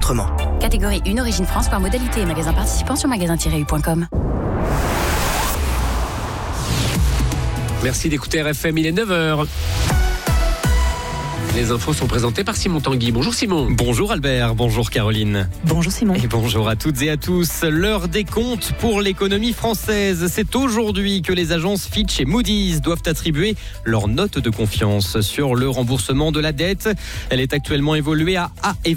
autrement. Catégorie 1, Origine France, par modalité et magasin participant sur magasin-u.com. Merci d'écouter RFM, il est 9h. Les infos sont présentées par Simon Tanguy. Bonjour Simon. Bonjour Albert, bonjour Caroline. Bonjour Simon. Et bonjour à toutes et à tous. L'heure des comptes pour l'économie française. C'est aujourd'hui que les agences Fitch et Moody's doivent attribuer leur note de confiance sur le remboursement de la dette. Elle est actuellement évaluée à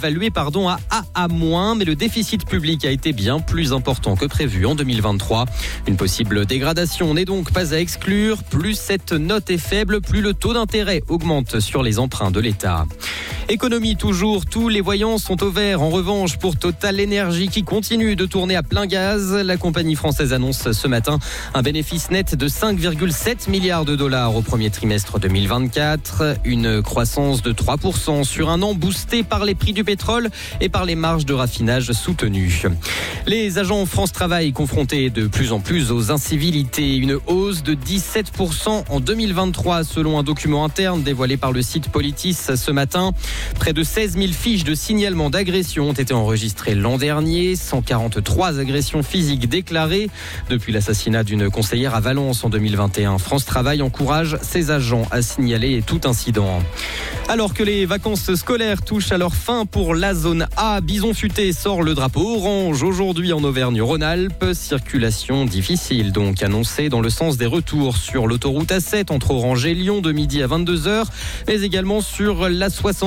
AA-, mais le déficit public a été bien plus important que prévu en 2023. Une possible dégradation n'est donc pas à exclure. Plus cette note est faible, plus le taux d'intérêt augmente sur les emprunts de l'État. Économie toujours, tous les voyants sont au vert. En revanche, pour Total Energy qui continue de tourner à plein gaz, la compagnie française annonce ce matin un bénéfice net de 5,7 milliards de dollars au premier trimestre 2024. Une croissance de 3% sur un an boostée par les prix du pétrole et par les marges de raffinage soutenues. Les agents France Travail confrontés de plus en plus aux incivilités. Une hausse de 17% en 2023 selon un document interne dévoilé par le site Politis ce matin. Près de 16 000 fiches de signalement d'agression ont été enregistrées l'an dernier. 143 agressions physiques déclarées depuis l'assassinat d'une conseillère à Valence en 2021. France Travail encourage ses agents à signaler tout incident. Alors que les vacances scolaires touchent à leur fin pour la zone A, Bison Futé sort le drapeau orange aujourd'hui en Auvergne-Rhône-Alpes. Circulation difficile donc annoncée dans le sens des retours sur l'autoroute A7 entre Orange et Lyon de midi à 22h, mais également sur la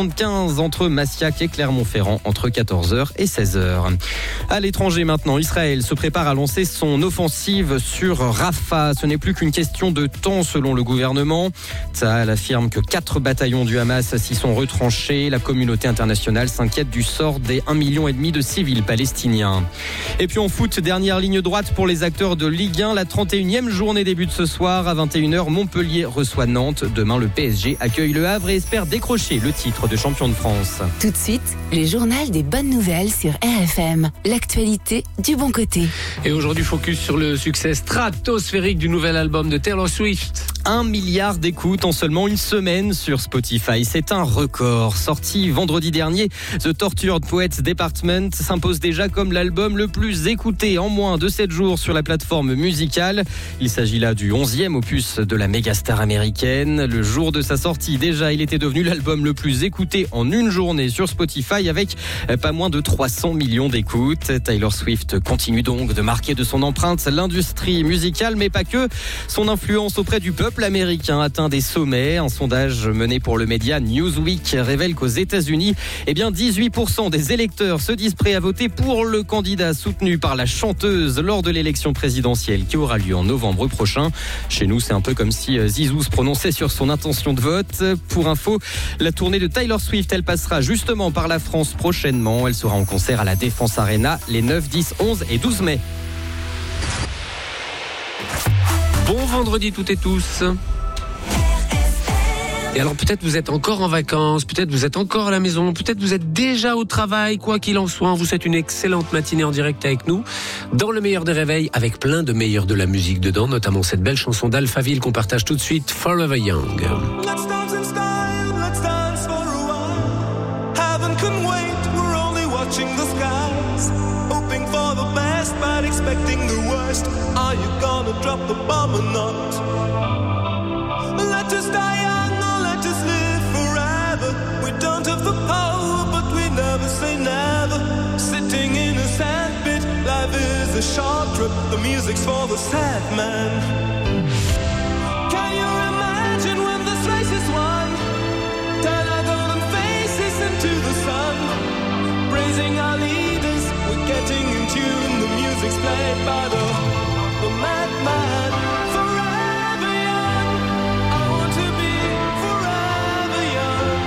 75 entre Massiac et Clermont-Ferrand entre 14h et 16h. À l'étranger maintenant, Israël se prépare à lancer son offensive sur Rafah. Ce n'est plus qu'une question de temps selon le gouvernement. Tsahal affirme que 4 bataillons du Hamas s'y sont retranchés. La communauté internationale s'inquiète du sort des 1,5 million de civils palestiniens. Et puis en foot, dernière ligne droite pour les acteurs de Ligue 1. La 31e journée débute ce soir à 21h. Montpellier reçoit Nantes. Demain, le PSG accueille Le Havre et espère décrocher le titre de champion de France. Tout de suite, le journal des bonnes nouvelles sur RFM. L'actualité du bon côté. Et aujourd'hui, focus sur le succès stratosphérique du nouvel album de Taylor Swift. 1 milliard d'écoutes en seulement une semaine sur Spotify. C'est un record. Sorti vendredi dernier, The Tortured Poets Department s'impose déjà comme l'album le plus écouté en moins de 7 jours sur la plateforme musicale. Il s'agit là du 11e opus de la mégastar américaine. Le jour de sa sortie, déjà, il était devenu l'album le plus écouté en une journée sur Spotify avec pas moins de 300 millions d'écoutes. Taylor Swift continue donc de marquer de son empreinte l'industrie musicale, mais pas que. Son influence auprès du peuple américain atteint des sommets. Un sondage mené pour le média Newsweek révèle qu'aux États-Unis, 18% des électeurs se disent prêts à voter pour le candidat soutenu par la chanteuse lors de l'élection présidentielle qui aura lieu en novembre prochain. Chez nous, c'est un peu comme si Zizou se prononçait sur son intention de vote. Pour info, la tournée de Taylor Swift, elle passera justement par la France prochainement. Elle sera en concert à la Défense Arena les 9, 10, 11 et 12 mai. Bon vendredi toutes et tous. Et alors peut-être vous êtes encore en vacances, peut-être vous êtes encore à la maison, peut-être vous êtes déjà au travail, quoi qu'il en soit, on vous souhaite une excellente matinée en direct avec nous, dans le meilleur des réveils, avec plein de meilleurs de la musique dedans, notamment cette belle chanson d'Alphaville qu'on partage tout de suite, Forever Young. Let's dance in style, let's dance for a while. Heaven can wait, we're only watching the skies. Hoping for the best, but expecting the worst. Are you gonna drop the bomb or not? Let us die young or let us live forever. We don't have the power, but we never say never. Sitting in a sandpit, life is a short trip. The music's for the sad man. Can you imagine when this race is won? Turn our golden faces into the sun. Praising our leaders, we're getting in tune. The music's played by the madman. Forever young, I want to be forever young.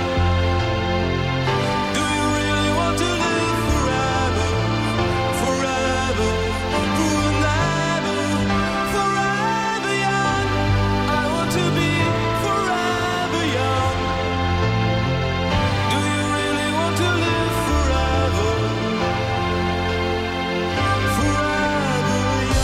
Do you really want to live forever? Forever, forever, forever young. I want to be forever young. Do you really want to live forever? Forever young.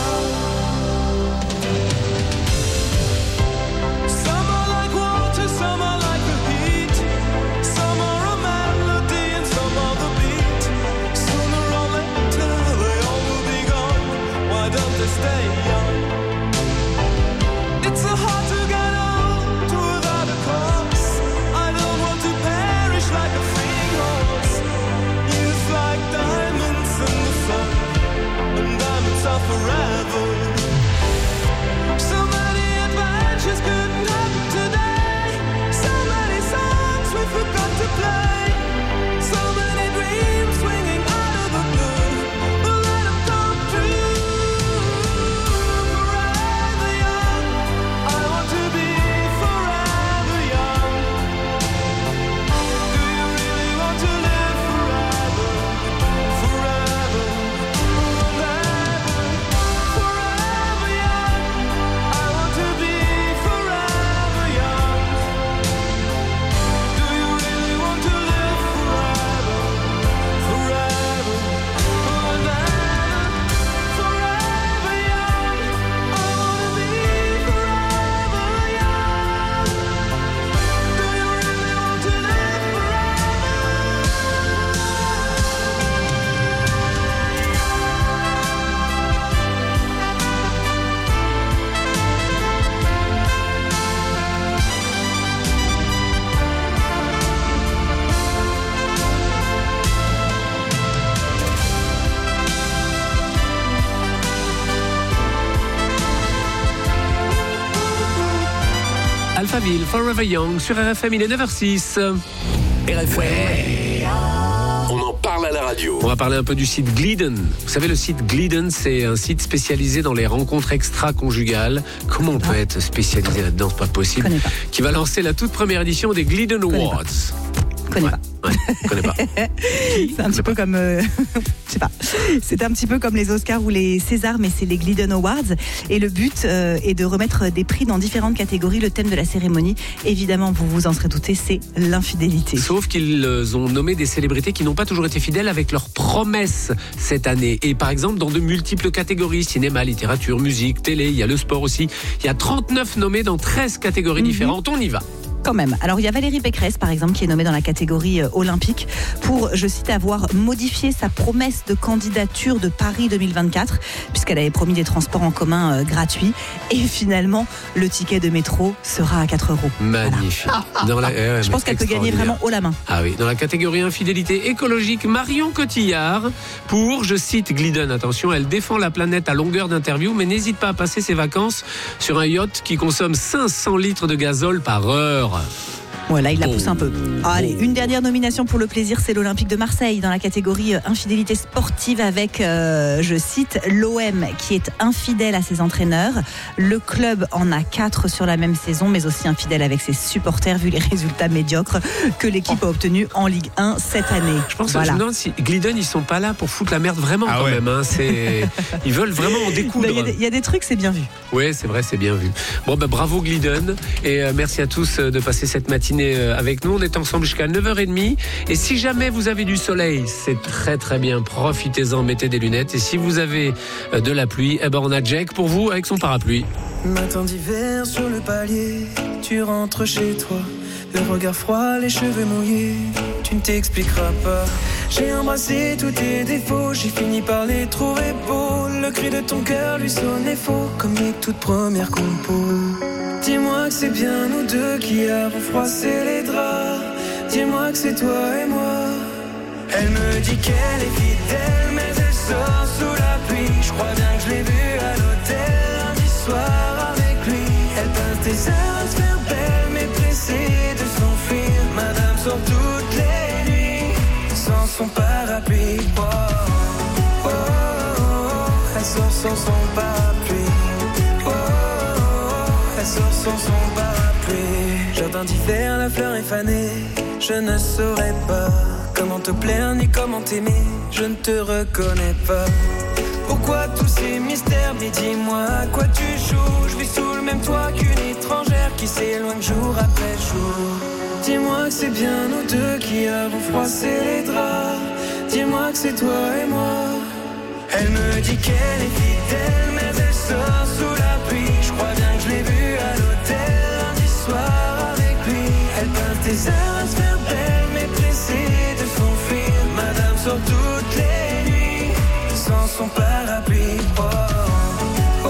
Alphaville, Forever Young sur RFM, il est 9h06. RFM. On en parle à la radio. On va parler un peu du site Glidden. Vous savez, le site Glidden, c'est un site spécialisé dans les rencontres extra-conjugales. Comment on peut être spécialisé là-dedans? C'est pas possible. Connais pas. Qui va lancer la toute première édition des Glidden Awards. Connais pas. Je connais pas. C'est un petit peu comme, je sais pas. C'est un petit peu comme les Oscars ou les Césars, mais c'est les Glidden Awards. Et le but est de remettre des prix dans différentes catégories. Le thème de la cérémonie, évidemment, vous vous en serez douté, c'est l'infidélité. Sauf qu'ils ont nommé des célébrités qui n'ont pas toujours été fidèles avec leurs promesses cette année. Et par exemple, dans de multiples catégories, cinéma, littérature, musique, télé, il y a le sport aussi. Il y a 39 nommés dans 13 catégories différentes. On y va. Quand même. Alors il y a Valérie Pécresse par exemple qui est nommée dans la catégorie olympique pour, je cite, avoir modifié sa promesse de candidature de Paris 2024 puisqu'elle avait promis des transports en commun gratuits et finalement le ticket de métro sera à 4 €. Magnifique. Voilà. Je pense qu'elle peut gagner vraiment haut la main. Ah oui, dans la catégorie infidélité écologique, Marion Cotillard pour, je cite Glidden, attention, elle défend la planète à longueur d'interview mais n'hésite pas à passer ses vacances sur un yacht qui consomme 500 litres de gazole par heure. Voilà, il la pousse un peu. Allez, une dernière nomination pour le plaisir, c'est l'Olympique de Marseille dans la catégorie infidélité sportive avec, je cite, l'OM qui est infidèle à ses entraîneurs. Le club en a 4 sur la même saison, mais aussi infidèle avec ses supporters vu les résultats médiocres que l'équipe a obtenus en Ligue 1 cette année. Je pense voilà. que je me demande si Glidden, ils sont pas là pour foutre la merde vraiment quand même. Hein. Ils veulent vraiment en découdre. Il y a des trucs, c'est bien vu. Oui, c'est vrai, c'est bien vu. Bon, bravo Glidden et merci à tous de passer cette matinée avec nous. On est ensemble jusqu'à 9h30 et si jamais vous avez du soleil, c'est très très bien, profitez-en, mettez des lunettes et si vous avez de la pluie, on a Jack pour vous avec son parapluie. Matin d'hiver sur le palier, tu rentres chez toi, le regard froid, les cheveux mouillés, tu ne t'expliqueras pas. J'ai embrassé tous tes défauts, j'ai fini par les trouver beaux. Le cri de ton cœur lui sonnait faux, comme les toutes premières compos. Dis-moi que c'est bien nous deux qui avons froissé les draps. Dis-moi que c'est toi et moi. Elle me dit qu'elle est fidèle, mais elle sort sous la pluie. Je crois bien que je l'ai vue à l'hôtel lundi soir avec lui. Elle passe des heures à se faire belle, mais pressée de s'enfuir. Madame sort toutes les nuits sans son parapluie. Oh, oh, oh, oh. Elle sort sans son parapluie. Oh, oh, oh. Elle sort sans son parapluie. Jardin d'hiver, la fleur est fanée. Je ne saurais pas comment te plaire ni comment t'aimer. Je ne te reconnais pas. Pourquoi tous ces mystères? Mais dis-moi à quoi tu joues. Je vis sous le même toit qu'une étrangère qui s'éloigne jour après jour. Dis-moi que c'est bien nous deux qui avons froissé les draps. Dis-moi que c'est toi et moi. Elle me dit qu'elle est fidèle, mais elle sort sous la pluie. Je crois bien que je l'ai vue à l'hôtel lundi soir avec lui. Elle passe des heures à se faire belle, mais pressée de s'enfuir. Madame sort toutes les nuits sans son parapluie. Oh, oh, oh,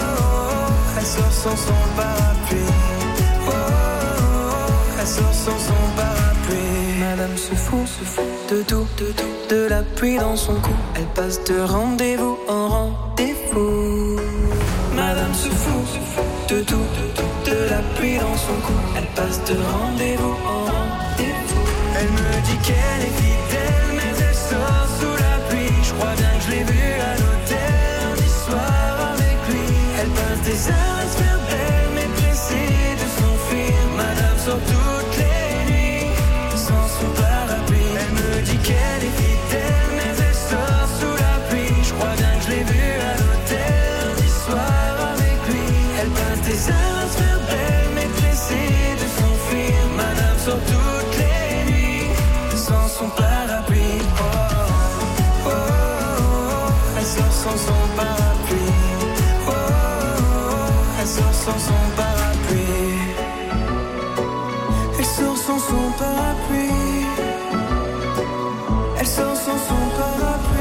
oh. Elle sort sans son parapluie. Oh, oh, oh. Elle sort sans son parapluie. Madame se fout de tout, de la pluie dans son cou. Elle passe de rendez-vous en rendez-vous. Madame se fout de tout, de la pluie dans son cou. Elle passe de rendez-vous en rendez-vous. Elle me dit qu'elle est fidèle, mais elle sort sous la pluie. Je crois bien que je l'ai vue à l'hôtel lundi soir avec lui. Elle passe des heures à se faire belle, mais pressée de s'enfuir. Madame sort toutes les nuits sans son parapluie. Elle me dit qu'elle est fidèle, mais elle sort sous la pluie. Je crois bien que je l'ai vue à l'hôtel lundi soir avec lui. Elle passe des heures à se faire belle, mais pressée de s'enfuir. Madame sort toutes les nuits sans son parapluie. Oh, oh, oh, oh. Elle sort sans son parapluie. Oh, oh, oh. Elle sort sans son parapluie. Elle sort sans son parapluie. Elle sort sans son parapluie.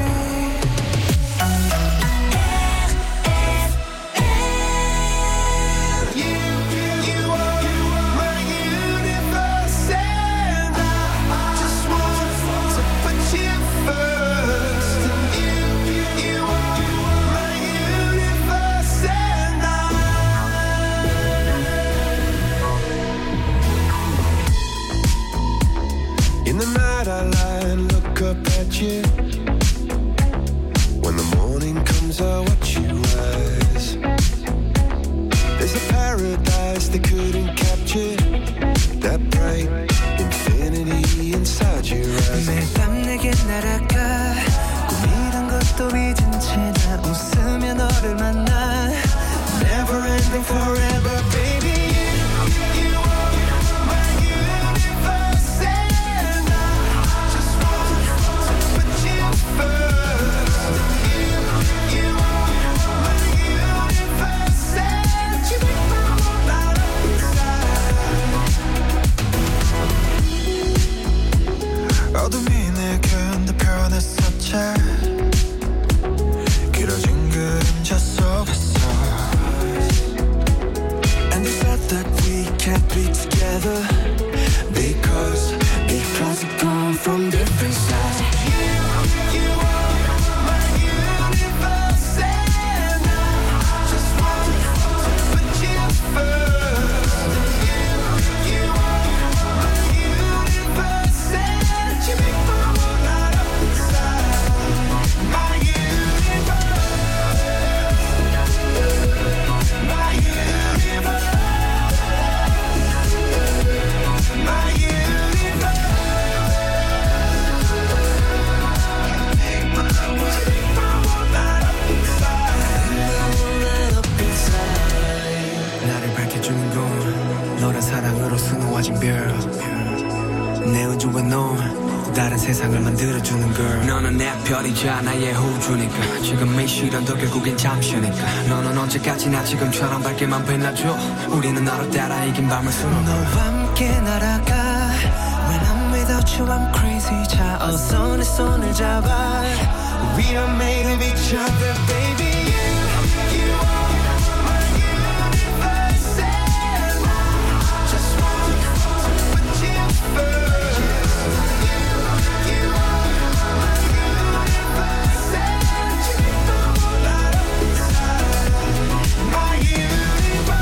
세상을 만들어주는 girl. 너는 내 별이자 나의 호주니까 지금 이 시련도 결국엔 잠시니까 너는 언제까지나 지금처럼 밝게만 빛나줘. 우리는 너를 따라 이긴 밤을 수놓아. 너와 함께 날아가. When I'm without you I'm crazy. 자 어서 내 손을 잡아. We are made of each other baby. You are my universe and I just want to put you first. You are my universe and you know that inside my universe.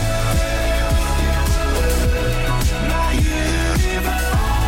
My universe.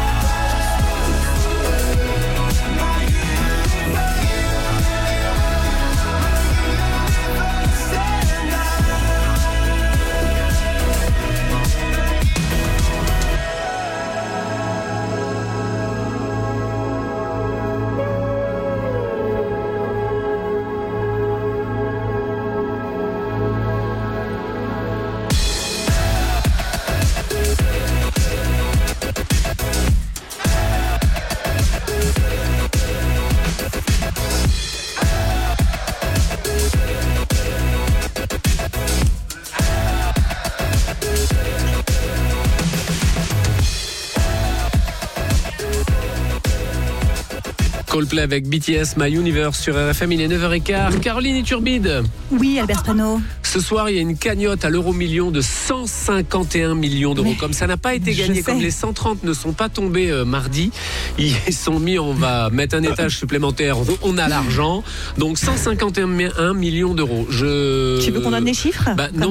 Coldplay avec BTS, My Universe sur RFM, il est 9h15. Caroline Iturbide. Oui, Albert Spano. Ce soir, il y a une cagnotte à l'euro-million de 151 millions d'euros. Comme ça n'a pas été gagné, comme les 130 ne sont pas tombés mardi, ils sont mis, on va mettre un étage supplémentaire, on a l'argent. Donc 151 millions d'euros. Tu veux qu'on donne les chiffres non,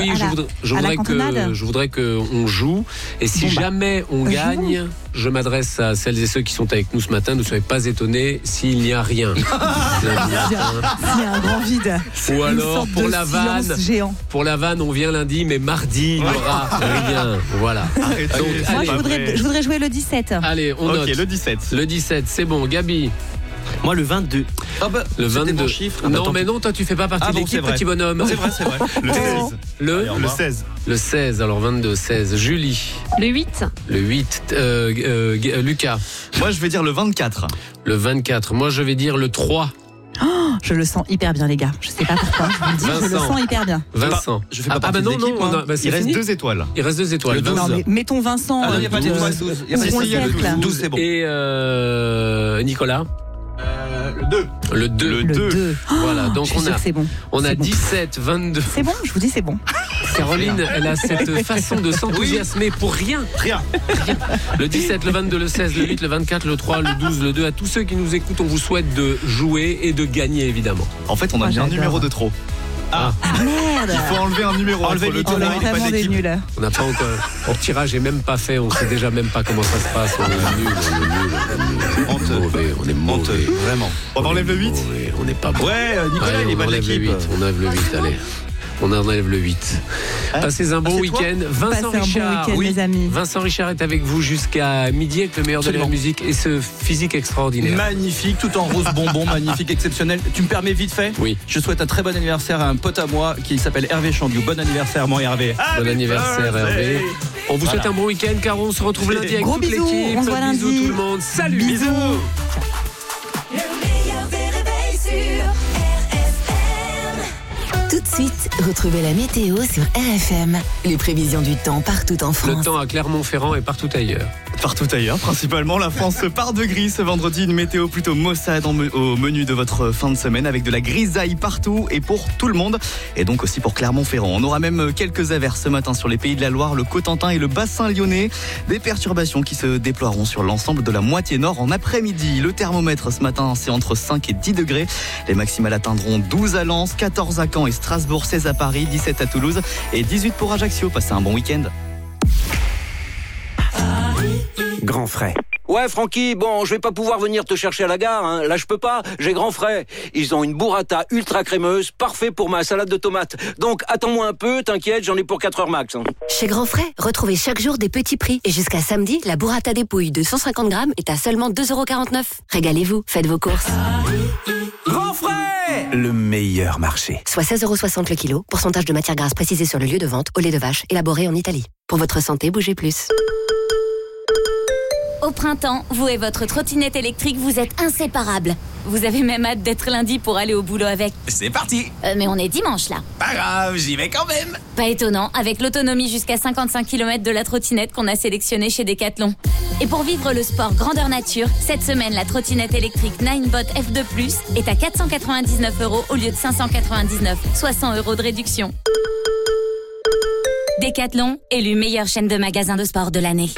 je voudrais qu'on joue. Et si jamais on gagne, je m'adresse à celles et ceux qui sont avec nous ce matin. Ne soyez pas étonnés s'il n'y a rien. S'il y a un grand vide. Ou alors pour la vanne. Géant. Pour la vanne, on vient lundi, mais mardi, il n'y aura rien. Voilà. Donc, moi, je voudrais jouer le 17. Allez, on note. Le 17. Le 17, c'est bon. Gabi. Moi, le 22. Le 22. Bon chiffre. Non, mais non, toi, tu fais pas partie de l'équipe, petit bonhomme. C'est vrai. Le 16. Le 16, alors 22, 16. Julie. Le 8. Le 8. Lucas. Moi, je vais dire le 24. Le 24. Moi, je vais dire le 3. Oh, je le sens hyper bien, les gars. Je sais pas pourquoi. Je vous le dis, je le sens hyper bien. Vincent. Je fais pas partie de l'équipe. Il reste 2 étoiles. Il reste 2 étoiles. Non, mais mettons Vincent. Il n'y a pas d'étoile. Il y a le 12, c'est bon. Et Nicolas. Le 2. Voilà, donc on a 17, 22. C'est bon, je vous dis, c'est bon. Caroline, elle a cette façon de s'enthousiasmer pour rien. Le 17, le 22, le 16, le 8, le 24, le 3, le 12, le 2. À tous ceux qui nous écoutent, on vous souhaite de jouer et de gagner, évidemment. En fait, on a mis un numéro de trop. Ah merde. Il faut enlever un numéro. Enlever Nicolas, on est vraiment des nuls. On n'a pas encore. Le tirage n'est même pas fait. On sait déjà même pas comment ça se passe. On est nuls. On est mauvais. Vraiment. On enlève le 8. On n'est pas bon. Ouais, Nicolas, il est pas de l'équipe. On enlève le 8, allez. On enlève le 8. Passez un bon week-end. Vincent Richard, mes amis. Vincent Richard est avec vous jusqu'à midi avec le meilleur de la musique et ce physique extraordinaire. Magnifique, tout en rose bonbon, magnifique, exceptionnel. Tu me permets vite fait ? Oui. Je souhaite un très bon anniversaire à un pote à moi qui s'appelle Hervé Chandiou. Bon anniversaire, mon Hervé. Bon anniversaire, Hervé. On vous souhaite un bon week-end, car on se retrouve lundi avec toute l'équipe. On se voit lundi. Bisous tout le monde. Salut. Bisous. Tout de suite, retrouvez la météo sur RFM. Les prévisions du temps partout en France. Le temps à Clermont-Ferrand et partout ailleurs. Partout ailleurs, principalement la France part de gris ce vendredi, une météo plutôt maussade au menu de votre fin de semaine avec de la grisaille partout et pour tout le monde et donc aussi pour Clermont-Ferrand. On aura même quelques averses ce matin sur les Pays de la Loire, le Cotentin et le bassin lyonnais. Des perturbations qui se déploieront sur l'ensemble de la moitié nord en après-midi. Le thermomètre ce matin c'est entre 5 et 10 degrés. Les maximales atteindront 12 à Lens, 14 à Caen et Strasbourg, 16 à Paris, 17 à Toulouse et 18 pour Ajaccio. Passez un bon week-end. Grand frais. Ouais, Francky, bon, je vais pas pouvoir venir te chercher à la gare, hein. Là, je peux pas, j'ai Grand Frais. Ils ont une burrata ultra crémeuse, parfait pour ma salade de tomates. Donc, attends-moi un peu, t'inquiète, j'en ai pour 4 heures max, hein. Chez Grand Frais, retrouvez chaque jour des petits prix. Et jusqu'à samedi, la burrata dépouille de 150 grammes est à seulement 2,49 €. Régalez-vous, faites vos courses. Grand Frais, le meilleur marché. Soit 16,60 € le kilo, pourcentage de matière grasse précisé sur le lieu de vente, au lait de vache, élaboré en Italie. Pour votre santé, bougez plus. Au printemps, vous et votre trottinette électrique, vous êtes inséparables. Vous avez même hâte d'être lundi pour aller au boulot avec. C'est parti. Mais on est dimanche là. Pas grave, j'y vais quand même. Pas étonnant, avec l'autonomie jusqu'à 55 km de la trottinette qu'on a sélectionnée chez Decathlon. Et pour vivre le sport grandeur nature, cette semaine, la trottinette électrique Ninebot F2+, est à 499 € au lieu de 599, soit 100 € de réduction. Decathlon, élu meilleure chaîne de magasins de sport de l'année.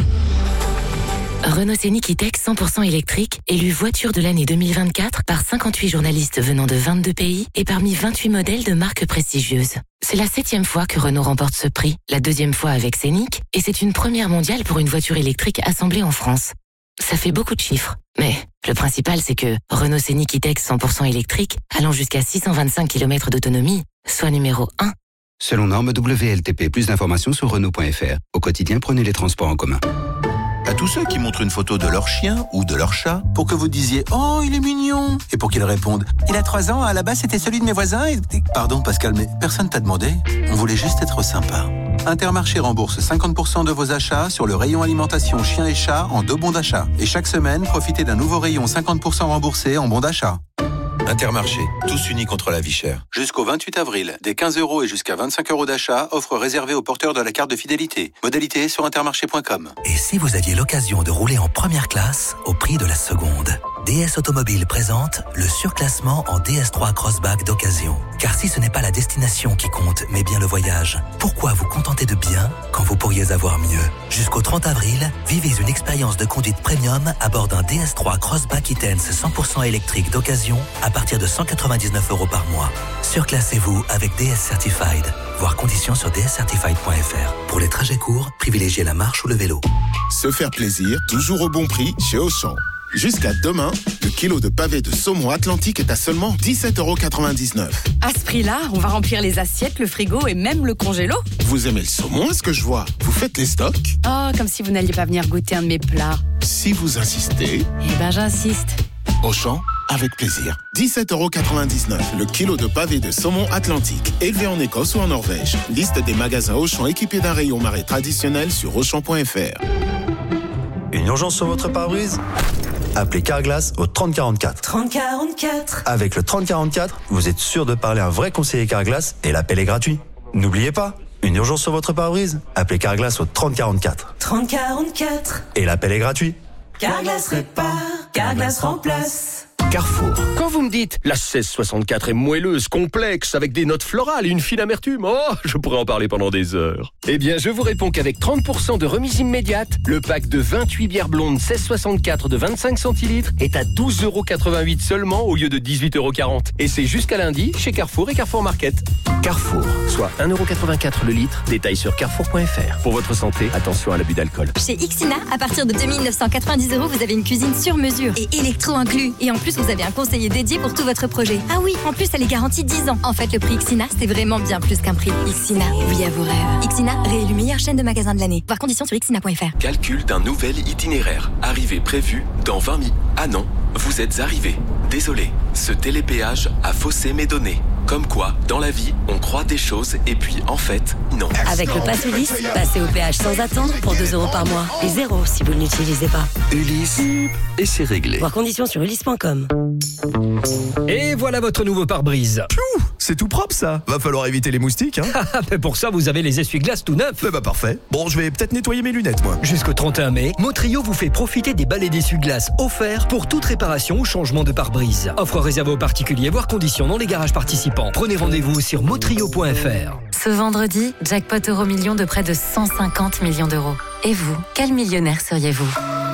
Renault Scénic E-Tech 100% électrique, élu voiture de l'année 2024 par 58 journalistes venant de 22 pays et parmi 28 modèles de marques prestigieuses. C'est la 7e fois que Renault remporte ce prix, la 2e fois avec Scénic, et c'est une première mondiale pour une voiture électrique assemblée en France. Ça fait beaucoup de chiffres, mais le principal c'est que Renault Scénic E-Tech 100% électrique, allant jusqu'à 625 km d'autonomie, soit numéro 1. Selon norme WLTP, plus d'informations sur Renault.fr. Au quotidien, prenez les transports en commun. À tous ceux qui montrent une photo de leur chien ou de leur chat pour que vous disiez « Oh, il est mignon !» et pour qu'ils répondent « Il a 3 ans, à la base c'était celui de mes voisins et... » Pardon Pascal, mais personne t'a demandé. On voulait juste être sympa. Intermarché rembourse 50% de vos achats sur le rayon alimentation chien et chat en 2 bons d'achat. Et chaque semaine, profitez d'un nouveau rayon 50% remboursé en bons d'achat. Intermarché, tous unis contre la vie chère. Jusqu'au 28 avril, des 15 € et jusqu'à 25 € d'achat, offre réservée aux porteurs de la carte de fidélité. Modalité sur intermarché.com. Et si vous aviez l'occasion de rouler en première classe au prix de la seconde? DS Automobile présente le surclassement en DS3 Crossback d'occasion. Car si ce n'est pas la destination qui compte, mais bien le voyage, pourquoi vous contenter de bien quand vous pourriez avoir mieux? Jusqu'au 30 avril, vivez une expérience de conduite premium à bord d'un DS3 Crossback E-Tense 100% électrique d'occasion à partir de 199 € par mois. Surclassez-vous avec DS Certified. Voir conditions sur dscertified.fr. Pour les trajets courts, privilégiez la marche ou le vélo. Se faire plaisir, toujours au bon prix chez Auchan. Jusqu'à demain, le kilo de pavé de saumon Atlantique est à seulement 17,99 €. À ce prix-là, on va remplir les assiettes, le frigo et même le congélo. Vous aimez le saumon, est-ce que je vois? Vous faites les stocks? Oh, comme si vous n'alliez pas venir goûter un de mes plats. Si vous insistez... Eh ben, j'insiste. Auchan, avec plaisir. 17,99 € le kilo de pavé de saumon Atlantique, élevé en Écosse ou en Norvège. Liste des magasins Auchan équipés d'un rayon marais traditionnel sur Auchan.fr. Une urgence sur votre pare-brise? Appelez Carglass au 3044. 3044. Avec le 3044, vous êtes sûr de parler à un vrai conseiller Carglass et l'appel est gratuit. N'oubliez pas, une urgence sur votre pare-brise? Appelez Carglass au 3044. 3044. Et l'appel est gratuit. Carglass répare, Carglass remplace. Carrefour. Quand vous me dites la 1664 est moelleuse, complexe, avec des notes florales et une fine amertume, oh, je pourrais en parler pendant des heures. Eh bien, je vous réponds qu'avec 30% de remise immédiate, le pack de 28 bières blondes 1664 de 25 centilitres est à 12,88 € seulement au lieu de 18,40 €. Et c'est jusqu'à lundi chez Carrefour et Carrefour Market. Carrefour, soit 1,84 € le litre. Détail sur carrefour.fr. Pour votre santé, attention à l'abus d'alcool. Chez Ixina, à partir de 2990 €, vous avez une cuisine sur mesure et électro inclus. Et en plus, vous avez un conseiller dédié pour tout votre projet. Ah oui, en plus, elle est garantie 10 ans. En fait, le prix Ixina, c'est vraiment bien plus qu'un prix. Ixina, oui à vos rêves. Ixina, réélu meilleure chaîne de magasins de l'année. Voir conditions sur ixina.fr. Calcul d'un nouvel itinéraire. Arrivée prévue dans 20 minutes. Ah non, vous êtes arrivé. Désolé, ce télépéage a faussé mes données. Comme quoi, dans la vie, on croit des choses et puis, en fait, non. Avec le Pass Ulysse, passez au péage sans attendre pour 2 € par mois. Et 0 si vous ne l'utilisez pas. Ulysse, et c'est réglé. Voir conditions sur ulysse.com. Et voilà votre nouveau pare-brise. Piou, c'est tout propre ça. Va falloir éviter les moustiques, hein. Mais pour ça, vous avez les essuie-glaces tout neufs. Bah parfait. Bon, je vais peut-être nettoyer mes lunettes, moi. Jusqu'au 31 mai, Motrio vous fait profiter des balais d'essuie-glaces offerts pour toute réparation ou changement de pare-brise. Offre réservée aux particuliers, voire conditions dans les garages participants. Prenez rendez-vous sur motrio.fr. Ce vendredi, jackpot euro-million de près de 150 millions d'euros. Et vous, quel millionnaire seriez-vous ?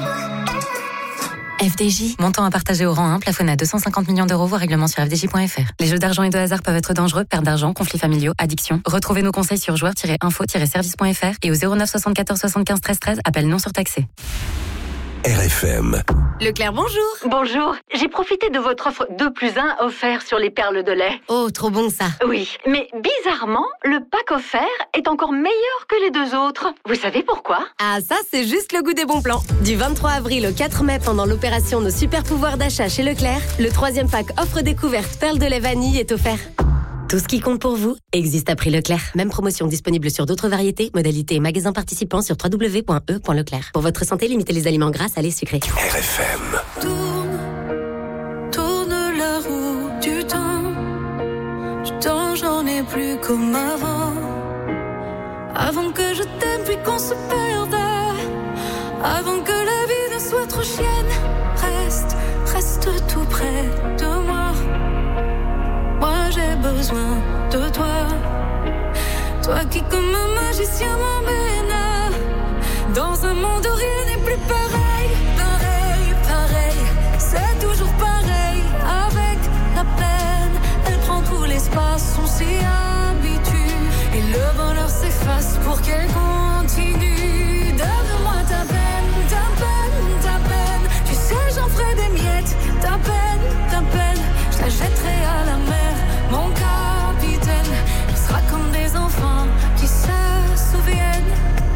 FDJ, montant à partager au rang 1, plafonné à 250 millions d'euros, voire règlement sur fdj.fr. Les jeux d'argent et de hasard peuvent être dangereux, perte d'argent, conflits familiaux, addiction. Retrouvez nos conseils sur joueurs-info-service.fr et au 09 74 75 13 13, appel non surtaxé. RFM. Leclerc, bonjour. Bonjour. J'ai profité de votre offre 2+1 offert sur les perles de lait. Oh, trop bon ça. Oui, mais bizarrement, le pack offert est encore meilleur que les 2 autres. Vous savez pourquoi ? Ah, ça, c'est juste le goût des bons plans. Du 23 avril au 4 mai, pendant l'opération Nos super pouvoirs d'achat chez Leclerc, le 3e pack offre découverte perles de lait vanille est offert. Tout ce qui compte pour vous existe à prix Leclerc. Même promotion disponible sur d'autres variétés, modalités et magasins participants sur www.e.leclerc. Pour votre santé, limitez les aliments gras, salés, sucrés. RFM. Tourne la roue du temps, j'en ai plus comme avant. Avant que je t'aime puis qu'on se perde. Avant que la vie ne soit trop chienne. Reste tout près de moi. Moi j'ai besoin de toi. Toi qui comme un magicien m'emmène dans un monde où rien n'est plus pareil. Pareil, c'est toujours pareil. Avec la peine, elle prend tout l'espace. On s'y habitue et le bonheur s'efface pour qu'elle continue. Donne-moi ta peine. Tu sais j'en ferai des miettes. Ta peine, je la jetterai à la mer. Mon capitaine, il sera comme des enfants qui se souviennent.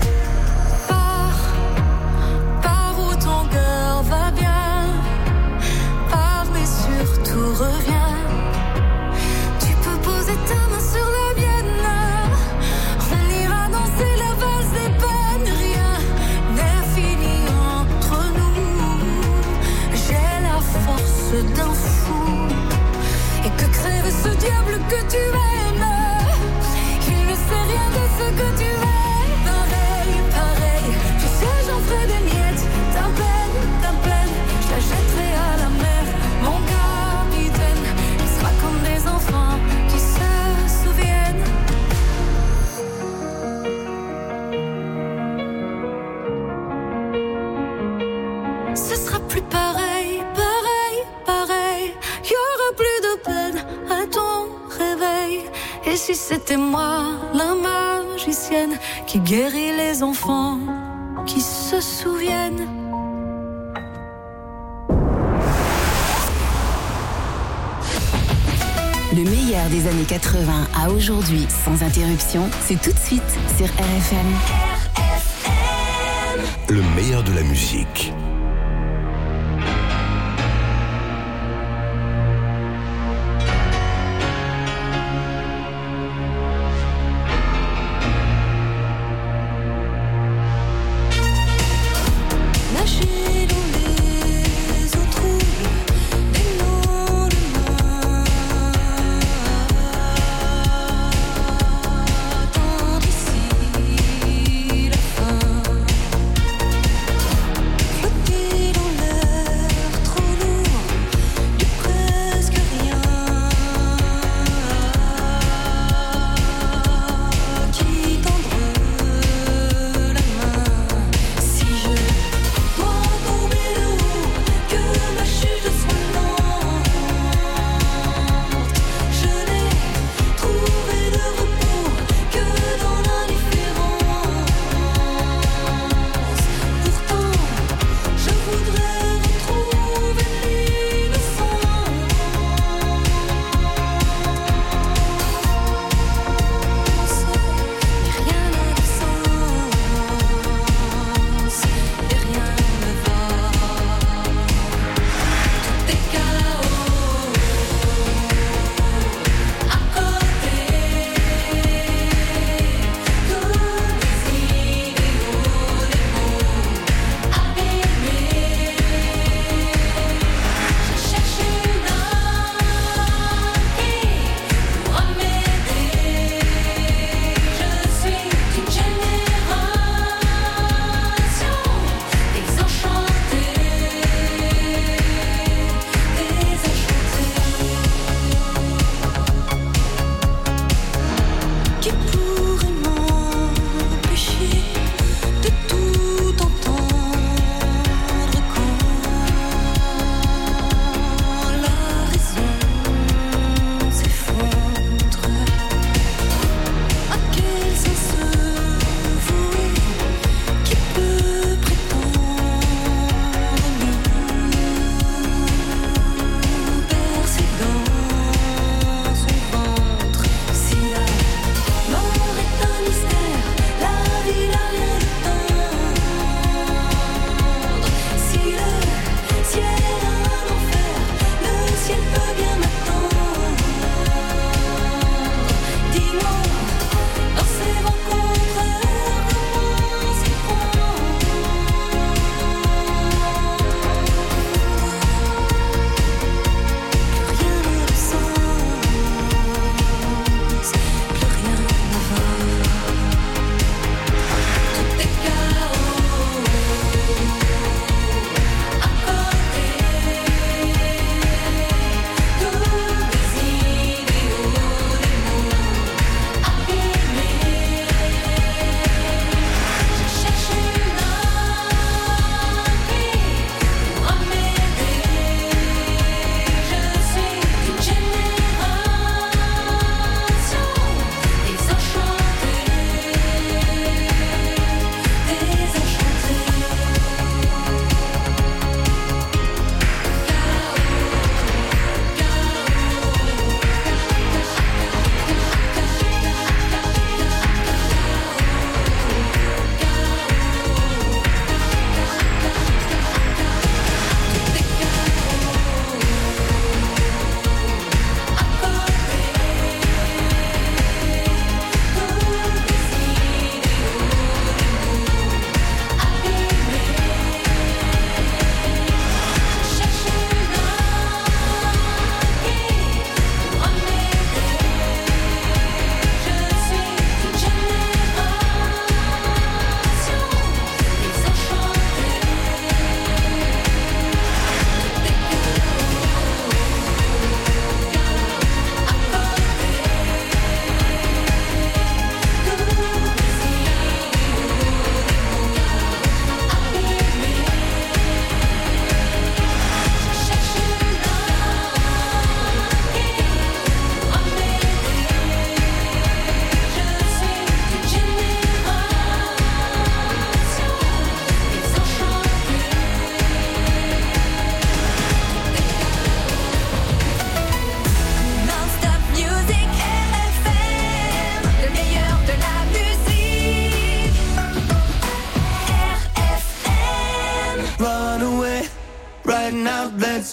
Pars où ton cœur va bien. Pars mais surtout reviens. Tu peux poser ta main sur la mienne. On ira danser la valse des peines. Rien n'est fini entre nous. J'ai la force d'un fou. Et que crève ce diable que tu aimes. Il ne sait rien de ce que tu aimes. Pareil, tu sais j'en ferai des miettes. Ta peine, je la jetterai à la mer. Mon capitaine, il sera comme des enfants qui se souviennent. Ce sera plus pareil. Y'aura plus de peine à ton réveil. Et si c'était moi, la magicienne, qui guérit les enfants qui se souviennent. Le meilleur des années 80 à aujourd'hui, sans interruption, c'est tout de suite sur RFM. Le meilleur de la musique. Flotter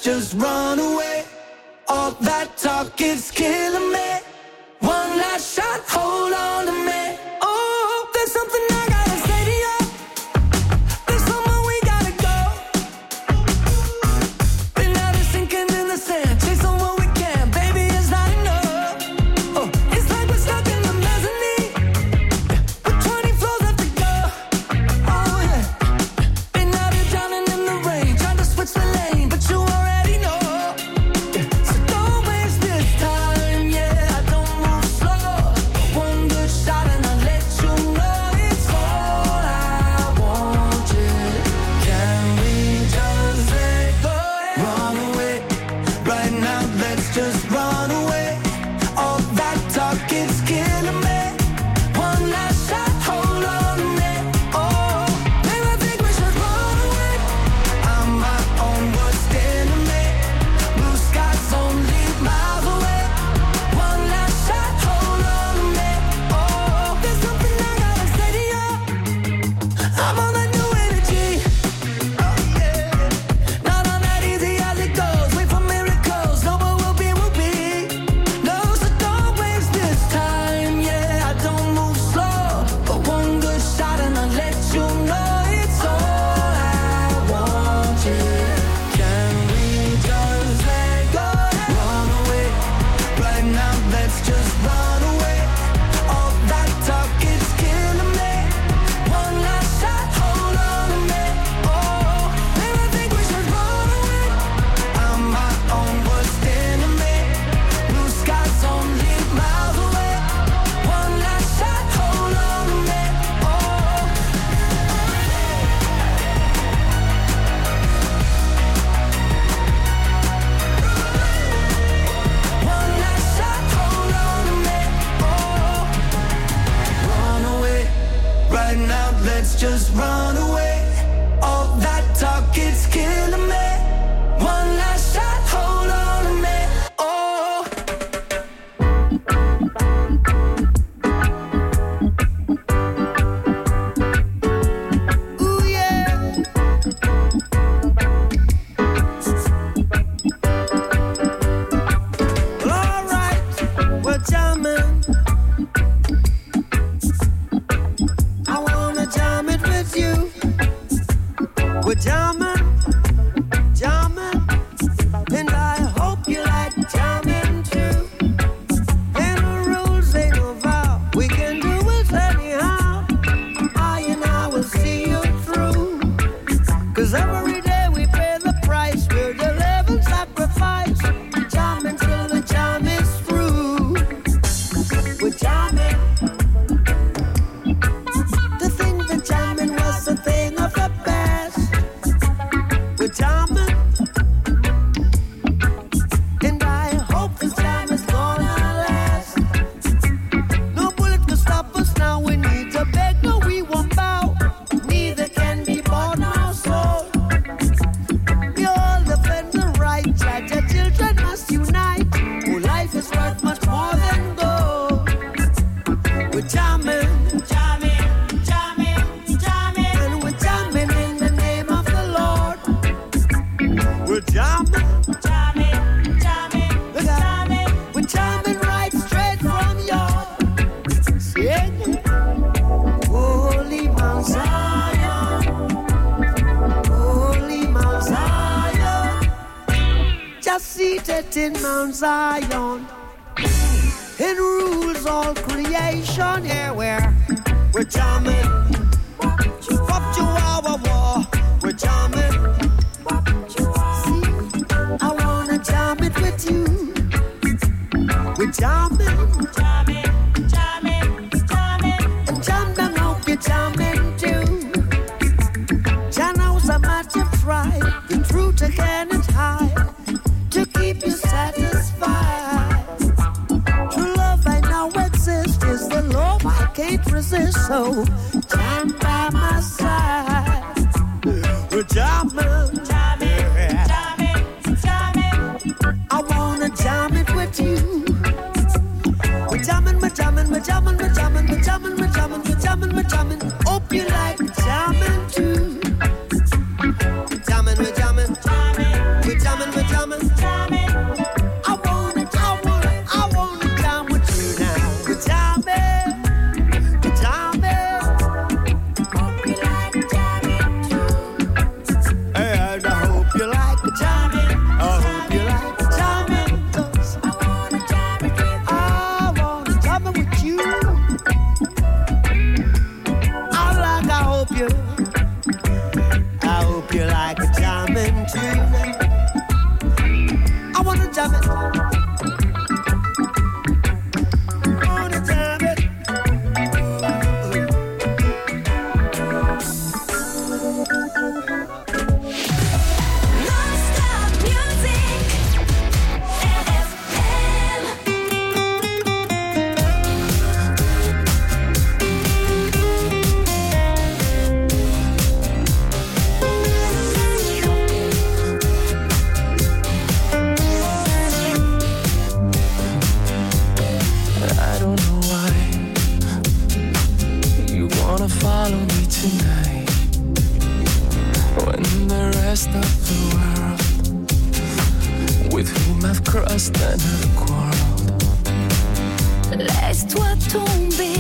just run away. All that talk is killing me. One last shot, hold on to me. Oh, there's something I gotta say to you. There's somewhere we gotta go. Been out here sinking in the sand, chasing what we can, baby, it's not enough. Oh, it's like we're stuck in the mezzanine, with 20 floors left to go. Oh yeah, been out here drowning in the rain, trying to switch the lane, but you already know. So don't waste this time, yeah, I don't move slow. One good shot and I'll let you know it's all I want, yeah. Can we just let go? Run away, right now, let's just run away. All that talk, it's killing me. One last shot, hold on to me. Oh, maybe I think we should run away. I'm my own worst enemy. Blue skies only miles away. One last shot, hold on to me. Oh, there's something I gotta say to you. I'm on that new energy. Oh yeah, not on that easy as it goes. Wait for miracles, no, but we'll be. No, so don't waste this time. Yeah, I don't move slow, but one good shot and I'll let you know it's all I want. Yeah, can we just let go? Run away, right now. Let's just run away. All that talk is killing me. One last shot, hold on to me. Oh, maybe I think we should run away. I'm my own worst enemy. Blue skies only miles away. One last shot, hold on to me. Oh, one last shot, hold on to me. Oh, run away, right now. Let's just run away. All that talk, it's killing me. One last shot, hold on to me. Oh. Ooh, yeah. Well, all right, we're jamming. I wanna jam it with you. We're jamming, jamming, and I hope you like jamming too. And the rules ain't no vow, we can do it anyhow. I and I will see you through. 'Cause every day we pay the price, we're the living sacrifice. Jamming till the jam is through. We're jamming. To think that jamming was a thing of the past. We're jamming. And I hope this jam is gonna last. No bullet can stop us now, we need to beg, no we won't bow. Neither can be bought nor sold. We all defend the right, judge our children must unite. Oh, life is worth much more than gold. We're jamming, jamming, jamming, jamming, and we're jamming in the name of the Lord. We're jamming, jamming, jamming, jamming. We're jamming right straight from your singing. Holy Mount Zion, Holy Mount Zion, just seated in Mount Zion. It rules all creation. Here we're jamming. Up to our war, we're jamming. See, I wanna jam it with you. We're jamming, jamming, jamming, jamming. And jam down, hope you're jamming too. Channels a matter of pride, the truth again is high. To keep you satisfied. True love I know exists, is the love I can't resist. So stand by my side. We're jamming, jamming, jamming, jamming. I wanna jam it with you. We're jamming, we're jamming, we're jamming, we're jamming, we're jamming, we're jamming, we're jamming, we're jamming. Hope you like jamming too. We're jamming, we're jamming, we're jamming, we're jamming. Laisse-toi tomber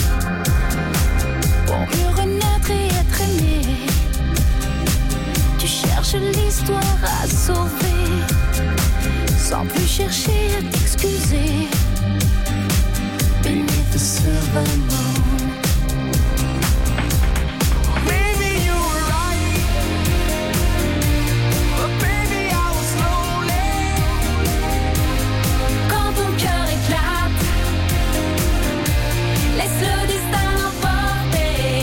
pour mieux renaître et être aimé. Tu cherches l'histoire à sauver sans plus chercher à t'excuser. Beneath the silver moon. Maybe you were right, but baby I was lonely. Quand ton cœur éclate, laisse le destin l'emporter.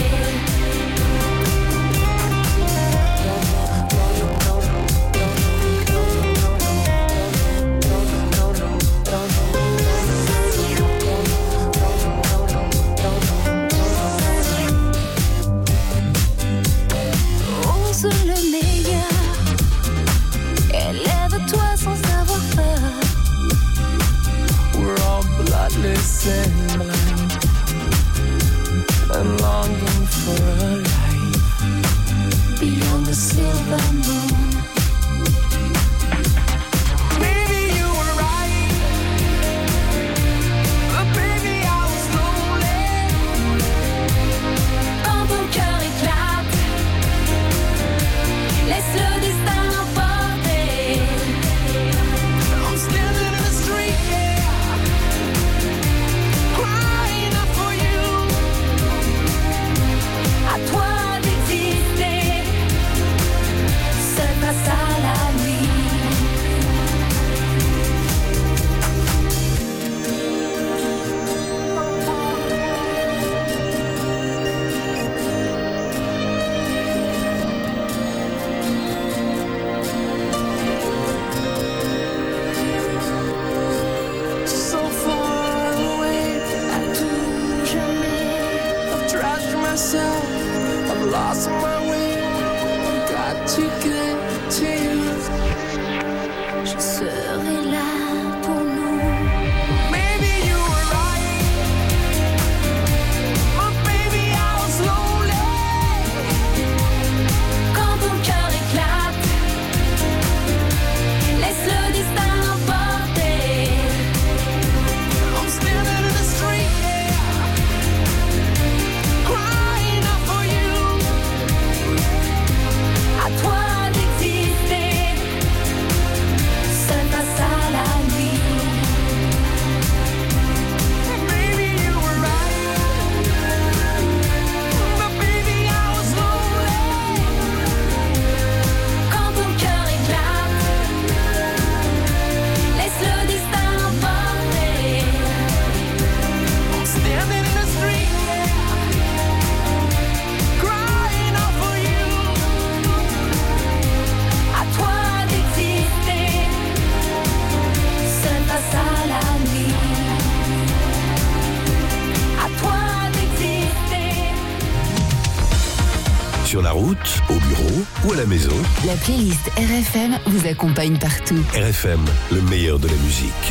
Ose le meilleur, élève-toi sans avoir peur. We're all bloodless and blind, and longing for a life beyond the silver moon. Maybe you were right, but baby I was lonely. Quand ton cœur éclate, laisse le destin l'emporter. I'm standing in the street, yeah, crying out for you. À toi d'exister, seul face à la nuit. So far away, à tout jamais. I've trashed myself, I've lost my way. I've got to get to you. Je serai là pour nous. Maybe you were right, but baby I was lonely. Quand ton cœur éclate, laisse le destin l'emporter. I'm standing in the street, yeah, crying out for you. À toi d'exister, seul face à la nuit. Maybe you were right, but baby I was lonely. Quand ton cœur éclate, laisse le destin l'emporter. I'm standing in the street, yeah, crying out for you. À toi d'exister, seul face à la nuit. À toi d'exister. Sur la route, au bureau ou à la maison, La playlist RFM vous accompagne partout. RFM, le meilleur de la musique.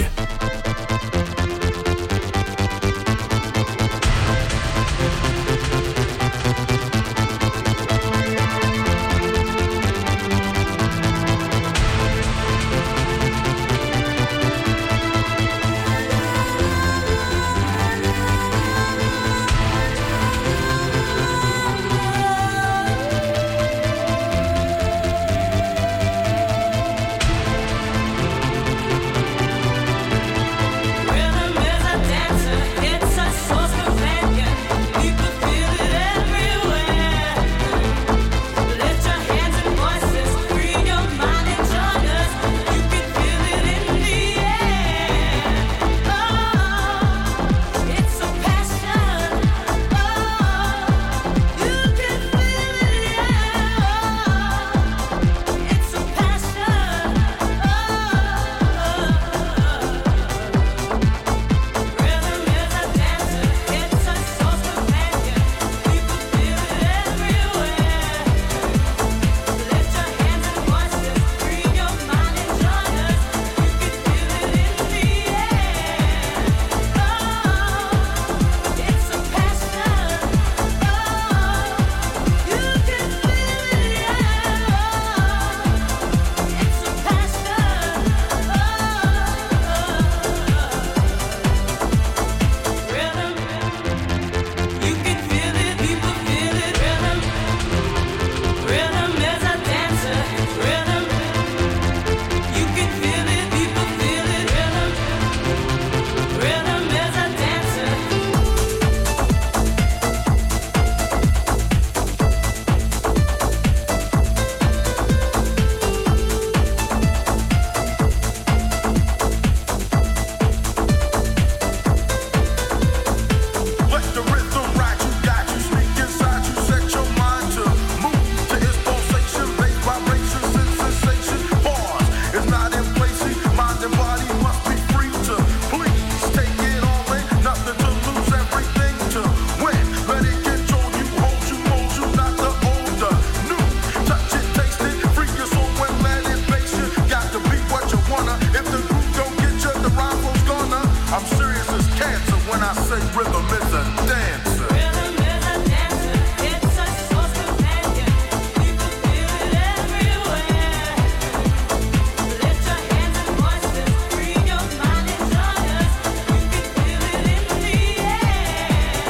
I'm serious as cancer when I say rhythm is a dancer. Rhythm is a dancer, it's a source companion. People feel it everywhere. Lift your hands and voices, free your mind and join us. You can feel it in the air.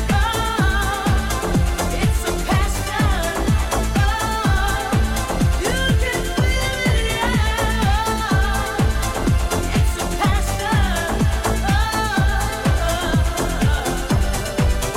Oh, it's a passion. Oh, you can feel it, yeah. It's a passion.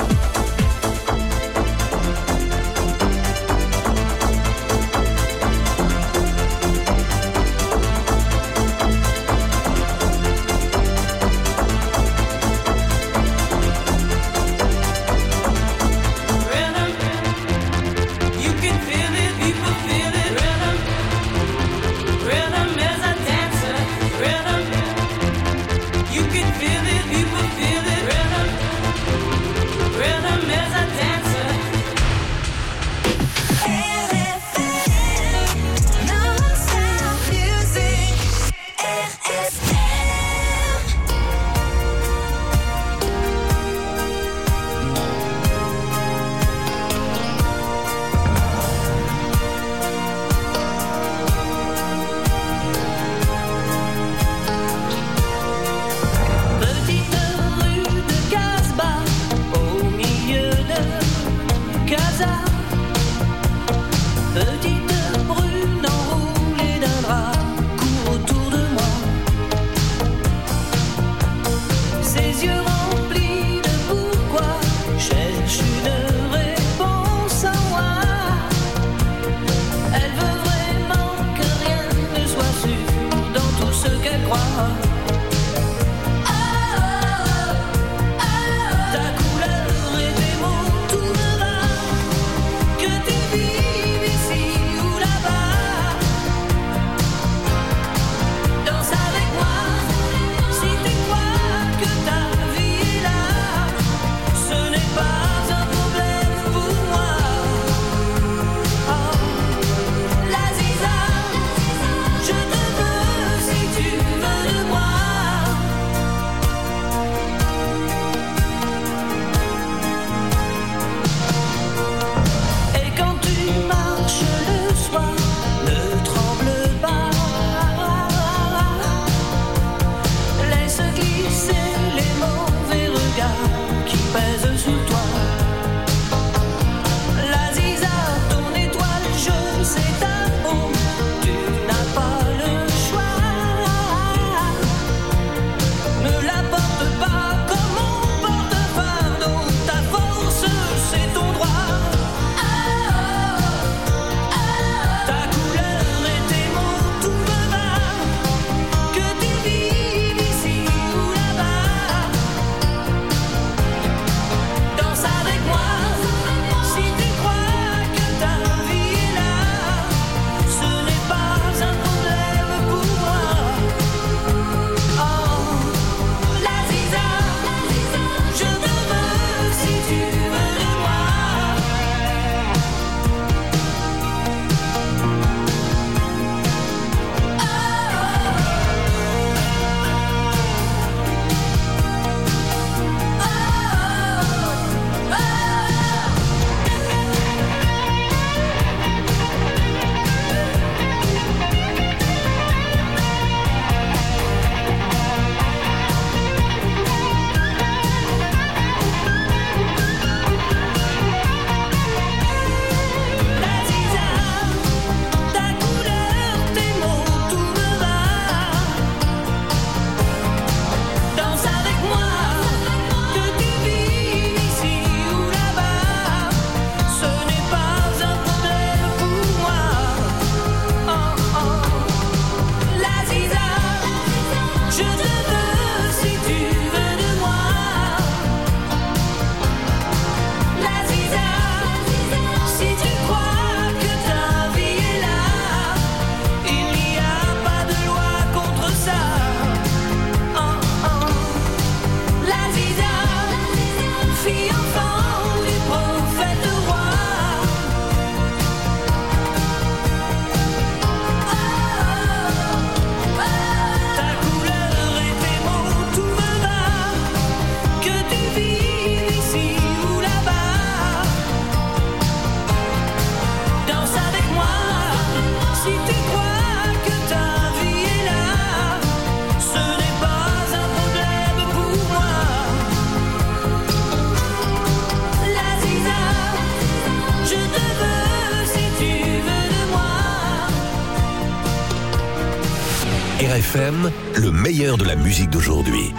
RFM, le meilleur de la musique d'aujourd'hui.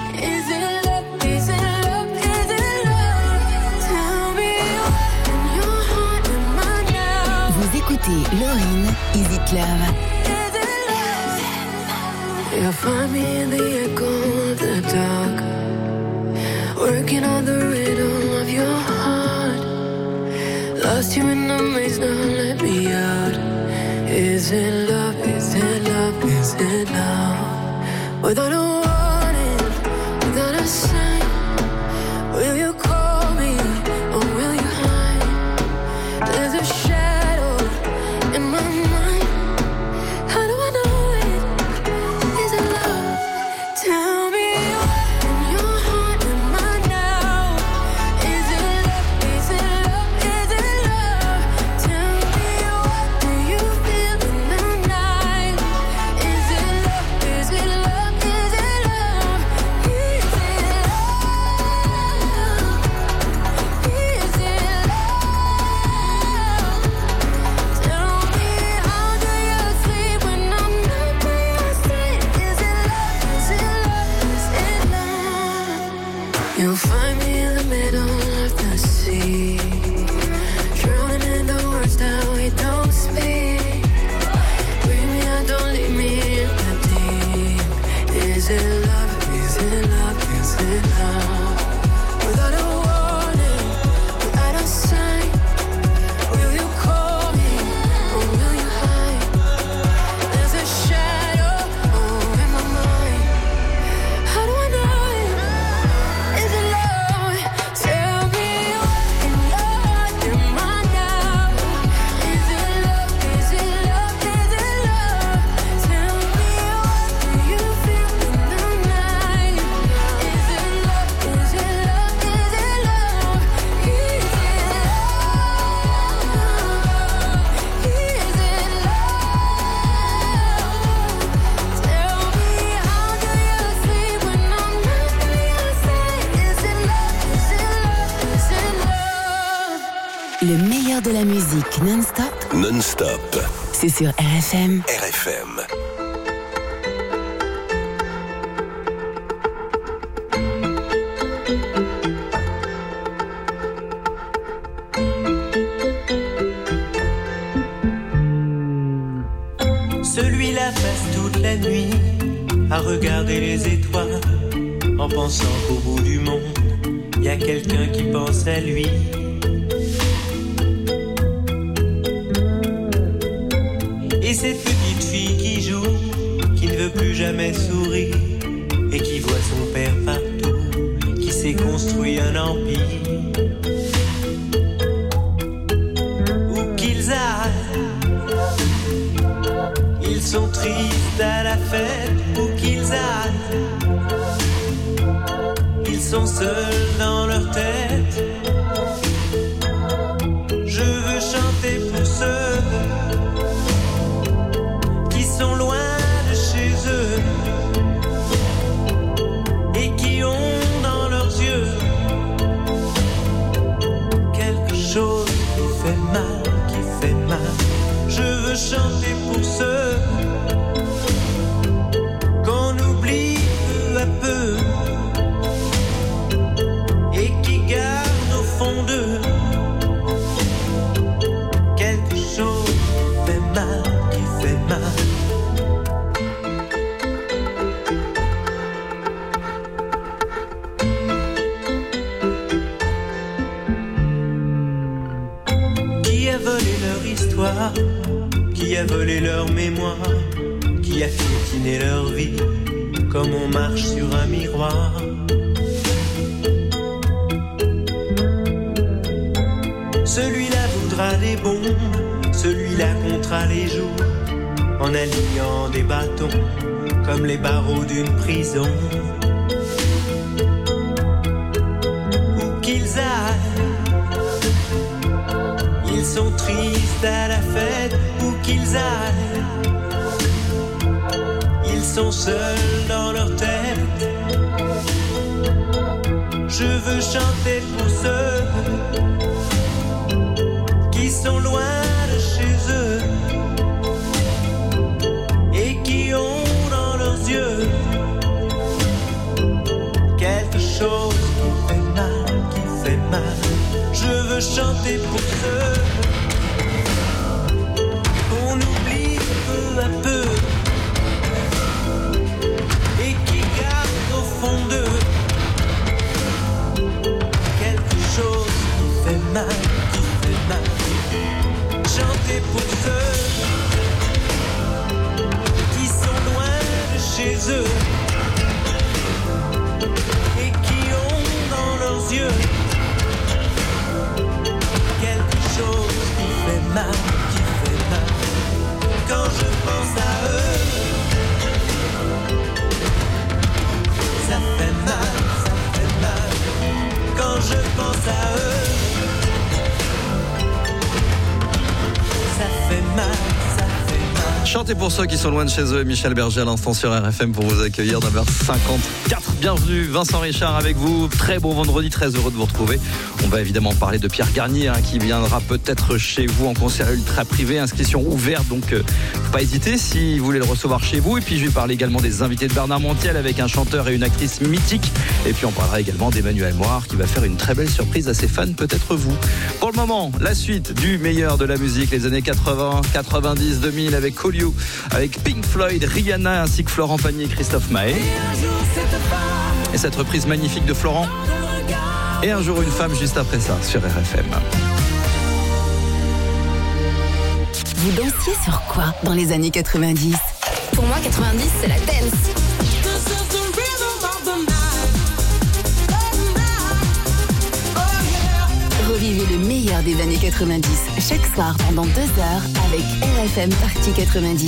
Vous écoutez Lauryn, Is It Love? You'll find me in the echo of the dark, working on the rhythm of your heart. Lost you in the maze, now let me out. Is it love, is it love, is it love? Without a warning, without a sign, will you call me or will you hide? There's a shadow in my mind. How do I know it? Is it love? Tell me what in your heart am I now? Is it love? Is it love? Is it love? Tell me what do you feel in the night? Is it love? Is it love? Is it love? Is it love? Is it love? Tell me how do you sleep when I'm not by your side? Is it love? Is it love? Is it love? You'll find me in the middle of the sea, drowning in the words that we don't speak. Bring me out, don't leave me in the deep. Is it love? Is it love? Is it love? Without a warning, without a sign, will you call me or will you hide? There's a shadow in my mind. How do I know it? Is it love? Tell me what in your heart am I now? Is it love? Is it love? Is it love? Tell me what do you feel in the night? Is it love? Is it love? Is it love? Is it love? Is it love? Tell me how do you sleep when I'm not by your side? Is it love? Is it love? Is it love? Le meilleur de la musique non-stop, Non-stop. c'est sur RFM. RFM. Celui-là passe toute la nuit à regarder les étoiles, en pensant qu'au bout du monde, y a quelqu'un qui pense à lui. Et cette petite fille qui joue, qui ne veut plus jamais sourire, et qui voit son père partout, qui s'est construit un empire. Où qu'ils aillent, ils sont tristes à la fête, où qu'ils aillent. Ils sont seuls dans leur tête. Je veux chanter pour ceux qui sont loin de chez eux et qui ont dans leurs yeux quelque chose qui fait mal, qui fait mal. Je veux chanter pour ceux qu'on oublie peu à peu et qui gardent au fond d'eux quelque chose qui fait mal, qui fait mal. Qui a volé leur histoire, qui a volé leur mémoire, qui a piétiné leur vie comme on marche sur un miroir. Celui-là voudra des bombes, celui-là comptera les jours, en alignant des bâtons comme les barreaux d'une prison. Où qu'ils aillent, ils sont tristes à la fête, où qu'ils aillent. Ils sont seuls dans leur tête. Je veux chanter pour ceux qui sont loin de chez eux et qui ont dans leurs yeux chanter pour ceux qu'on oublie peu à peu et qui gardent au fond d'eux quelque chose qui fait mal, chanter pour ceux qui sont loin de chez eux et qui ont dans leurs yeux quelque chose qui fait mal, quand je pense à eux, ça fait mal, quand je pense à eux, ça fait mal. Chantez pour ceux qui sont loin de chez eux. Michel Berger à l'instant sur RFM pour vous accueillir. 9h54. Bienvenue, Vincent Richard avec vous. Très bon vendredi, très heureux de vous retrouver. On va évidemment parler de Pierre Garnier qui viendra peut-être chez vous en concert ultra privé. Inscription ouverte, donc faut pas hésiter si vous voulez le recevoir chez vous. Et puis je vais parler également des invités de Bernard Montiel avec un chanteur et une actrice mythique. Et puis on parlera également d'Emmanuel Moir qui va faire une très belle surprise à ses fans, peut-être vous. Pour le moment, la suite du meilleur de la musique, les années 80, 90, 2000 avec Call You, avec Pink Floyd, Rihanna ainsi que Florent Pagny et Christophe Maé. Et cette reprise magnifique de Florent. Et un jour une femme juste après ça sur RFM. Vous dansiez sur quoi dans les années 90? Pour moi, 90, c'est la dance. Revivez le meilleur des années 90 chaque soir pendant 2 heures avec RFM Party 90.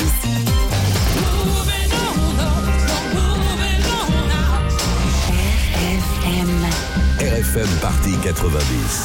RFM Party 90.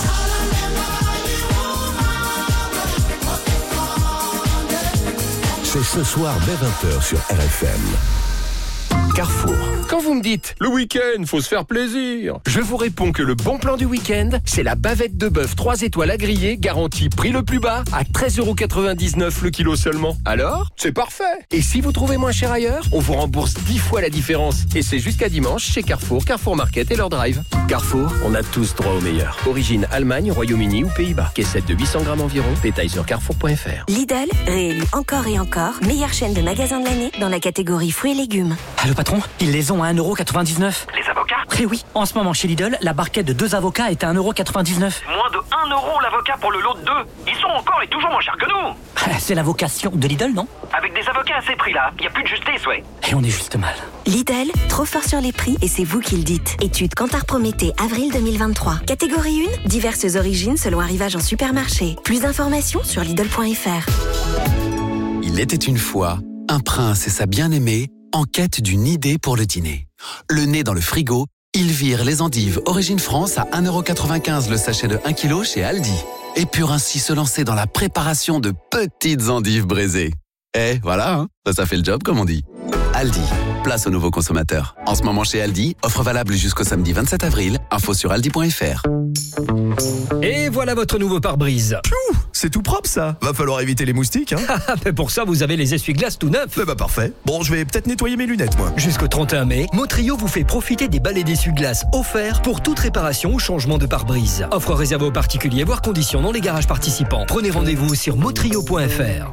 C'est ce soir dès 20h sur RFM. Carrefour. Quand vous me dites, le week-end, faut se faire plaisir, je vous réponds que le bon plan du week-end, c'est la bavette de bœuf 3 étoiles à griller, garantie prix le plus bas, à 13,99€ le kilo seulement. Alors, c'est parfait. Et si vous trouvez moins cher ailleurs, on vous rembourse 10 fois la différence. Et c'est jusqu'à dimanche chez Carrefour, Carrefour Market et leur drive. Carrefour, on a tous droit au meilleur. Origine Allemagne, Royaume-Uni ou Pays-Bas. Caissette de 800 grammes environ. Détail sur carrefour.fr. Lidl, réélu encore et encore, meilleure chaîne de magasins de l'année dans la catégorie fruits et légumes. Allô patron, ils les ont à 1,99€. Les avocats ? Eh oui, en ce moment chez Lidl, la barquette de 2 avocats est à 1,99€. Moins de 1€ l'avocat pour le lot de 2. Ils sont encore et toujours moins chers que nous. C'est la vocation de Lidl, non? Avec des avocats à ces prix-là, il n'y a plus de justice, ouais. Et on est juste mal. Lidl, trop fort sur les prix et c'est vous qui le dites. Étude Kantar Prométhée, avril 2023. Catégorie 1, diverses origines selon arrivage en supermarché. Plus d'informations sur Lidl.fr. Il était une fois un prince et sa bien-aimée en quête d'une idée pour le dîner. Le nez dans le frigo, ils virent les endives Origine France à 1,95€ le sachet de 1 kg chez Aldi. Et purent ainsi se lancer dans la préparation de petites endives braisées. Et voilà, hein, ça fait le job comme on dit. Aldi, place aux nouveaux consommateurs. En ce moment chez Aldi, offre valable jusqu'au samedi 27 avril. Info sur aldi.fr. Et voilà votre nouveau pare-brise. C'est tout propre ça. Va falloir éviter les moustiques, hein. Mais pour ça, vous avez les essuie-glaces tout neufs. Bah parfait. Bon, je vais peut-être nettoyer mes lunettes, moi. Jusqu'au 31 mai, Motrio vous fait profiter des balais d'essuie-glaces offerts pour toute réparation ou changement de pare-brise. Offre réservée aux particuliers, voire conditions dans les garages participants. Prenez rendez-vous sur motrio.fr.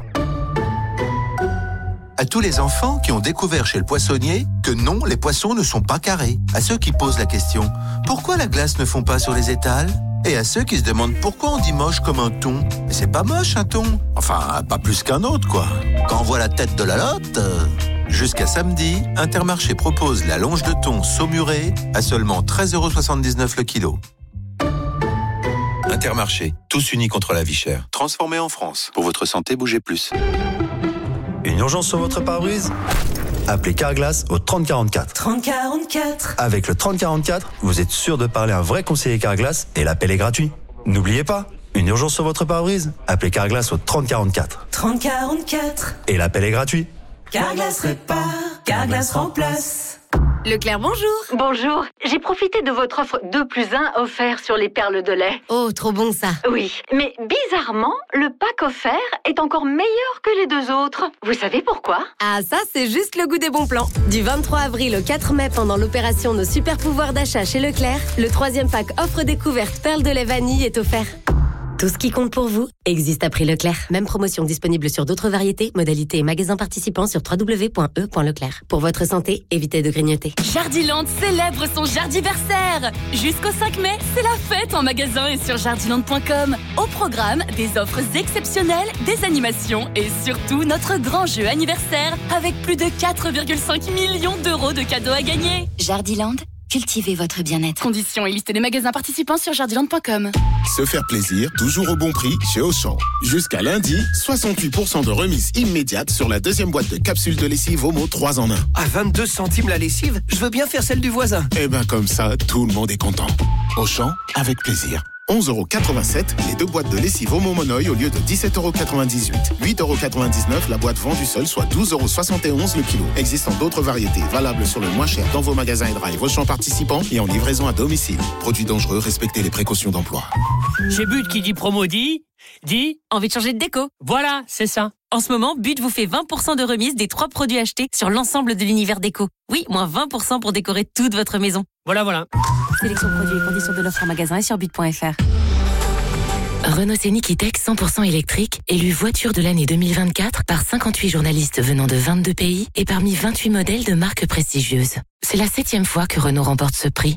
À tous les enfants qui ont découvert chez le poissonnier que non, les poissons ne sont pas carrés. À ceux qui posent la question, pourquoi la glace ne fond pas sur les étals ? Et à ceux qui se demandent pourquoi on dit moche comme un thon. Mais c'est pas moche un thon. Enfin, pas plus qu'un autre, quoi. Quand on voit la tête de la lotte... Jusqu'à samedi, Intermarché propose la longe de thon saumurée à seulement 13,79€ le kilo. Intermarché, tous unis contre la vie chère. Transformé en France. Pour votre santé, bougez plus. Une urgence sur votre pare-brise ? Appelez Carglass au 3044. 3044. Avec le 3044, vous êtes sûr de parler à un vrai conseiller Carglass et l'appel est gratuit. N'oubliez pas, une urgence sur votre pare-brise ? Appelez Carglass au 3044. 3044. Et l'appel est gratuit. Carglass répare, Carglass remplace. Leclerc, bonjour. Bonjour. J'ai profité de votre offre 2+1 offert sur les perles de lait. Oh, trop bon ça. Oui, mais bizarrement, le pack offert est encore meilleur que les 2 autres. Vous savez pourquoi ? Ah, ça, c'est juste le goût des bons plans. Du 23 avril au 4 mai, pendant l'opération Nos super pouvoirs d'achat chez Leclerc, le 3e pack offre découverte perles de lait vanille est offert. Tout ce qui compte pour vous existe à prix Leclerc. Même promotion disponible sur d'autres variétés, modalités et magasins participants sur www.e.leclerc. Pour votre santé, évitez de grignoter. Jardiland célèbre son Jardiversaire. Jusqu'au 5 mai, c'est la fête en magasin et sur jardiland.com. Au programme, des offres exceptionnelles, des animations et surtout notre grand jeu anniversaire avec plus de 4,5 millions d'euros de cadeaux à gagner. Jardiland, cultivez votre bien-être. Conditions et liste des magasins participants sur jardiland.com. Se faire plaisir, toujours au bon prix chez Auchan. Jusqu'à lundi, 68% de remise immédiate sur la deuxième boîte de capsules de lessive Omo 3 en 1. À 22 centimes la lessive, je veux bien faire celle du voisin. Eh ben comme ça, tout le monde est content. Auchan, avec plaisir. 11,87 € les 2 boîtes de lessive Omo Monoï au lieu de 17,98 €. 8,99 € la boîte vendue seule, soit 12,71 € le kilo. Existant d'autres variétés, valables sur le moins cher dans vos magasins et drive Auchan participants et en livraison à domicile. Produits dangereux, respectez les précautions d'emploi. Chez But qui dit promo dit envie de changer de déco. Voilà, c'est ça. En ce moment, But vous fait 20% de remise des 3 produits achetés sur l'ensemble de l'univers déco. Oui, moins 20% pour décorer toute votre maison. Voilà. Sélection produits et conditions de l'offre en magasin et sur but.fr. Renault Scénic E-Tech 100% électrique, élu voiture de l'année 2024 par 58 journalistes venant de 22 pays et parmi 28 modèles de marques prestigieuses. C'est la 7e fois que Renault remporte ce prix.